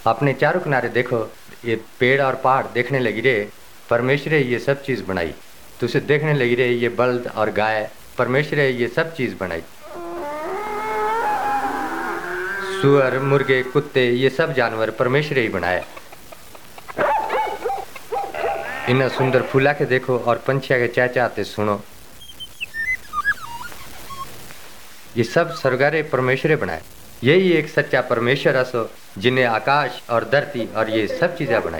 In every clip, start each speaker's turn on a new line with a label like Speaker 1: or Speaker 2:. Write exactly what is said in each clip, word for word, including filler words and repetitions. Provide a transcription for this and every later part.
Speaker 1: अपने चारों किनारे देखो, ये पेड़ और पहाड़ देखने लगी रे, परमेश्वर ने ये सब चीज़ बनाई। तुझे देखने लगी रे, ये बल्द और गाय, परमेश्वर ने ये सब चीज़ बनाई। सुअर, मुर्गे, कुत्ते, ये सब जानवर परमेश्वर ही बनाए। इन्हें सुंदर फूला के देखो और पंछिया के चहचहाते सुनो। ये सब स्वर्गारे परमेश्वर बनाए। यही एक सच्चा परमेश्वर असो जिन्हें आकाश और धरती और ये सब चीजें बनाई।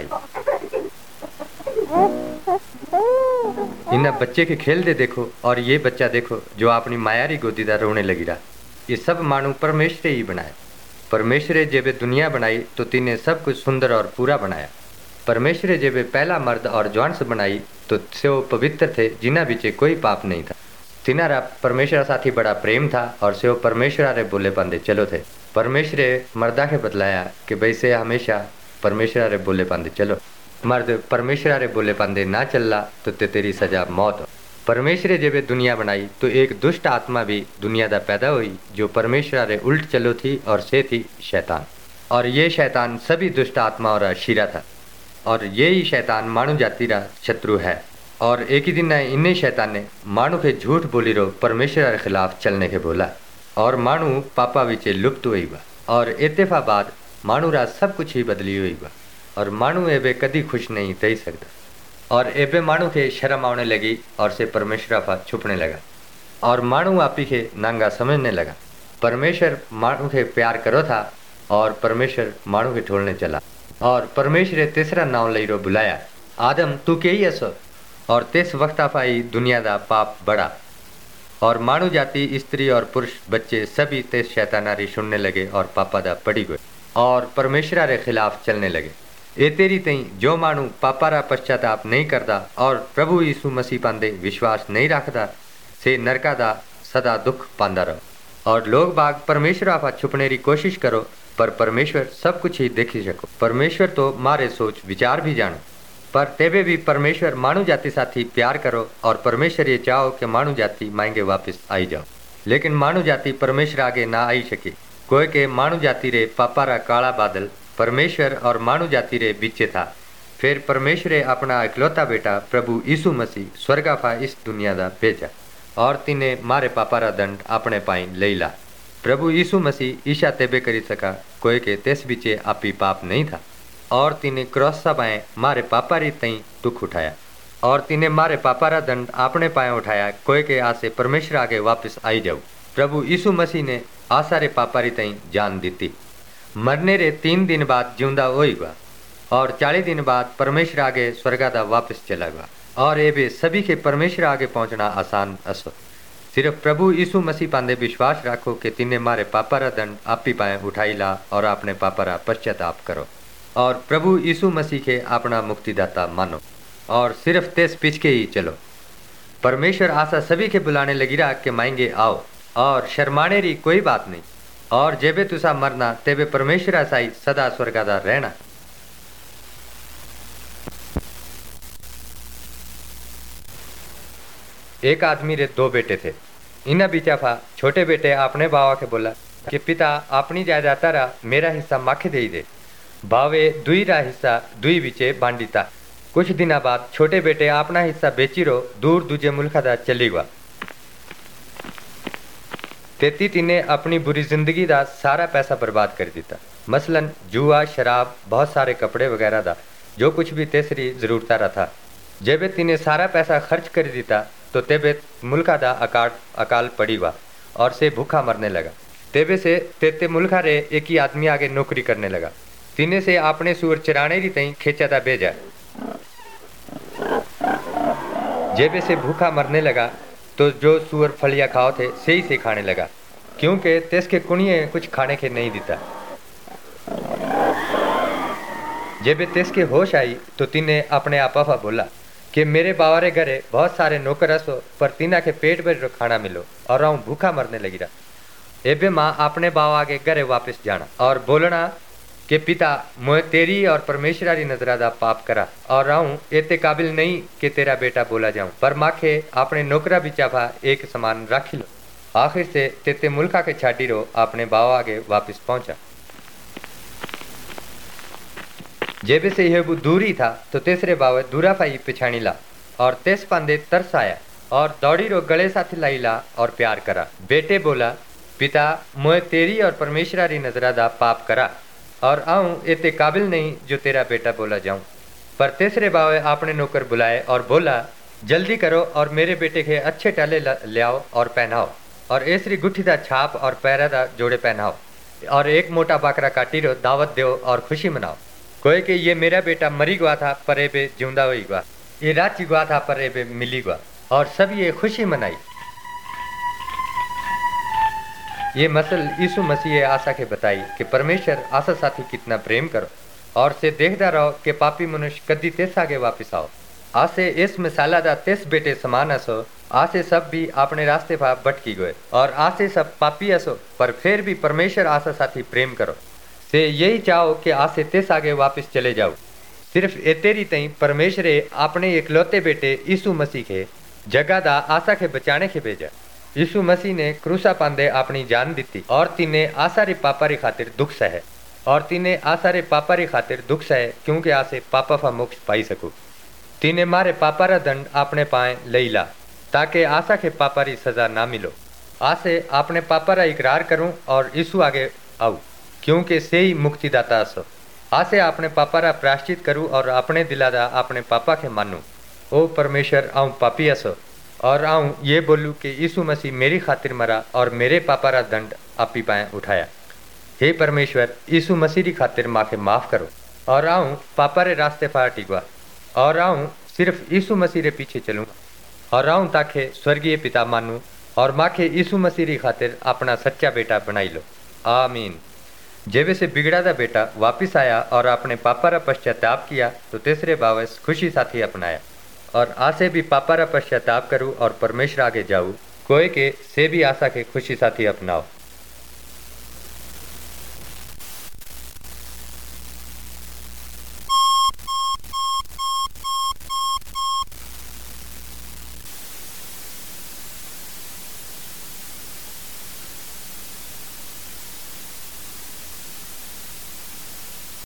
Speaker 1: इन्हें बच्चे के खेल दे देखो और ये बच्चा देखो जो अपनी मायारी गोदीदार रोने लगी रहा। ये सब मानू परमेश्वर ही बनाए। परमेश्वर जेबे दुनिया बनाई तो तिने सब कुछ सुंदर और पूरा बनाया। परमेश्वर जेबे पहला मर्द और जवान से बनाई तो से वो पवित्र थे, जिन्हा बीचे कोई पाप नहीं था। तिनारा परमेश्वर साथी बड़ा प्रेम था और से वो परमेश्वर रे बोले पांदे चलो थे। परमेश्वर मर्दा के बतलाया कि वैसे हमेशा परमेश्वर रे बोले पांदे चलो। मर्द परमेश्वर रे बोले पांदे ना चलला तो ते तेरी सजा मौत। परमेश्वर जेबे दुनिया बनाई तो एक दुष्ट आत्मा भी दुनिया दा पैदा हुई जो परमेश्वर रे उल्ट चलो थी और से थी शैतान। और ये शैतान सभी दुष्ट आत्मा और शीरा था और यही शैतान मानव जाति रा शत्रु है। और एक ही दिन इन्हें शैतान ने मानू के झूठ बोली रो परमेश्वर के खिलाफ चलने के बोला और मानू पापा विचे लुप्त हुई बा। और इत्तेफा बाद मानू रा सब कुछ ही बदली हुई बा और मानू एबे कदी खुश नहीं रह सकता। और एबे मानू के शर्म आने लगी और से परमेश्वर फा छुपने लगा और मानू आपी के नांगा समझने लगा। परमेश्वर मानू के प्यार करो था और परमेश्वर मानू के ठोलने चला। और परमेश्वर तीसरा नाम लई रो बुलाया, आदम तू के ही असो। और तिस वक्त पाई दुनिया दा पाप बड़ा और मानव जाति स्त्री और पुरुष बच्चे सभी तिस शैतानारी सुनने लगे और पापा दा पड़ी गए और परमेश्वर रे खिलाफ चलने लगे। ए तेरी तई जो मानू पापा रा पश्चाताप नहीं करता और प्रभु यीशु मसीह पांदे विश्वास नहीं रखता से नरका दा सदा दुख पांदा रहो। और लोग बाग परमेश्वर आपा छुपने की कोशिश करो पर परमेश्वर सब कुछ ही देखी सको। परमेश्वर तो मारे सोच विचार भी जानो पर तेबे भी परमेश्वर मानव जाति साथी प्यार करो और परमेश्वर ये चाहो कि मानव जाति मांगे वापस आई जाओ। लेकिन मानव जाति परमेश्वर आगे ना आई सके। कोई के मानव जाति रे पापा रा काला बादल परमेश्वर और मानव जाति रे बीचे था। फिर परमेश्वर अपना इकलौता बेटा प्रभु यीशु मसीह स्वर्गाफा इस दुनिया दा भेजा और तिने मारे पापा रा दंड अपने पाई ले ला। प्रभु यीशु मसीह ईशा तेबे करी सका कोई के तेस बीचे आपी पाप नहीं था और तिने क्रॉस सा पाए मारे पापा री तई दुख उठाया और तिने मारे पापा रा दंड अपने पाए उठाया कोई के आसे परमेश्वर आगे वापस आई जाऊ। प्रभु यीशु मसीह ने आशा रे पापा री तई जान दी। मरने रे तीन दिन बाद जिंदा होईगा और चालीस दिन बाद परमेश्वर आगे स्वर्गा दा वापस चला गया। और ये भी सभी के परमेश्वर आगे पहुंचना आसान असो। सिर्फ प्रभु यीशु मसीह पांदे विश्वास रखो कि तिने मारे पापा रा दंड आपी पाए उठाई ला और अपने पापा रा पश्चाताप करो और प्रभु यीशु मसीह के अपना मुक्तिदाता मानो और सिर्फ तेज पीछे ही चलो। परमेश्वर आशा सभी के बुलाने लगी रहा कि मांगे आओ और शर्माने री कोई बात नहीं। और जेबे तुसा मरना तेबे परमेश्वर आसाई सदा स्वर्गादार रहना। एक आदमी रे दो बेटे थे। इन्हें बिचाफा छोटे बेटे अपने बाबा के बोला कि पिता अपनी जायदाद रा मेरा हिस्सा माखे दे दे। भावे दुई रा हिस्सा दुई बिचे बांडीता। कुछ दिना बाद छोटे बेटे अपना हिस्सा बेची रो दूर दूजे मुल्का दा चली गया। तेती तिने अपनी बुरी जिंदगी दा सारा पैसा बर्बाद कर दिता, मसलन जुआ, शराब, बहुत सारे कपड़े वगैरह दा जो कुछ भी तेसरी जरूरत रहा था। जेबे तिने सारा पैसा खर्च कर दिता तो तेबे मुल्का दा अकाल अकाल पड़ी हुआ और से भूखा मरने लगा। तेबे से तेते मुल्का रे एक ही आदमी आगे नौकरी करने लगा। तिने से अपने सूर चराने री तई खेचा दा भेजा। जेबे से भूखा मरने लगा तो जो सूअर फलिया खाओ थे सही से खाने लगा क्योंकि तेस के कुणिये कुछ खाने के नहीं देता। जेबे तेस के होश आई तो तिने अपने आपा बोला कि मेरे बावरे घरे बहुत सारे नौकर असो पर तिना के पेट भर खाना मिलो और राहू भूखा मरने लगी रहा। एबे माँ अपने बाव आगे घरे वापस जाना और बोलना कि पिता मोए तेरी और परमेश्वरी नजरा दा पाप करा और राहू एते काबिल नहीं कि तेरा बेटा बोला जाऊं पर माखे अपने नौकरा बिचाफा एक समान राखी लो। आखिर से तेते मुल्का के छाटी रो अपने बाव आगे वापस पहुंचा। जेबे से यह वो दूरी था तो तीसरे बावे दूरा फाई पिछाणी ला और तेस पांदे तरस आया और दौड़ी रो गले साथ लाई ला और प्यार करा। बेटे बोला, पिता मोए तेरी और परमेश्वरारी नजरा दा पाप करा और आऊं इतने काबिल नहीं जो तेरा बेटा बोला जाऊं। पर तीसरे बावे आपने नौकर बुलाए और बोला, जल्दी करो और मेरे बेटे के अच्छे टाले ले आओ और पहनाओ और ऐसरी गुठी दा छाप और पैरा दा जोड़े पहनाओ और एक मोटा बाकरा काटी रो दावत दो और खुशी मनाओ। कोई कि ये मेरा बेटा मरी गवा था पर एबे जिंदा हुई गवा, ये राची गवा था पर एबे मिली गवा, और सब ये खुशी मनाई। ये मसल यीशु मसीह आशा के बताई कि परमेश्वर आशा साथी कितना प्रेम करो और से देखता रहो कि पापी मनुष्य कदी तेस आगे वापिस आओ। आसे इस मिसाला दा तेस बेटे समान असो, आसे सब भी अपने रास्ते पर भटकी गए और आसे सब पापी असो, पर फिर भी परमेश्वर आशा साथी प्रेम करो से यही चाहो कि आसे तेस आगे वापिस चले जाओ। सिर्फ एतेरी तई परमेश्वरे अपने इकलौते बेटे यीशु मसीह के जगह दा आशा के बचाने के भेजा। यीशु मसीह ने क्रूसा पांदे अपनी जान दी और तीने आसारे पापा रे खातिर दुख सहे और तीने आसारे पापा रे खातिर दुख सहे क्योंकि आसे पापा फा मोक्ष पाई सकू। तीने मारे पापा रा दंड अपने पाए लई ला ताकि आशा के पापा री सजा ना मिलो। आसे अपने पापा रा इकरार करूं और यीशु आगे आऊं क्योंकि से ही मुक्तिदाता असो। आसे अपने पापा रा प्रायश्चित करूं और अपने दिला दा अपने पापा के मानू। ओ परमेश्वर, आऊं पापी असो और आऊं ये बोलूं कि यीशु मसीह मेरी खातिर मरा और मेरे पापा रा दंड आपी पाए उठाया। हे परमेश्वर, यीशु मसीह री खातिर माखे माफ करो और आऊं पापा रे रास्ते पर टिकवा और आऊं सिर्फ यीशु मसीह रे पीछे चलूंगा और आऊं ताके स्वर्गीय पिता मानू और माखे यीशु मसीह री खातिर अपना सच्चा बेटा बनाई लो। आमीन। जेबे से बिगड़ा दा बेटा वापिस आया और अपने पापा रा पश्चाताप किया तो तीसरे बावस खुशी साथी अपनाया और आसे भी पापा रा पश्चाताप करूँ और परमेश्वर आगे जाऊँ। कोई के से भी आशा के खुशी साथी अपनाओ।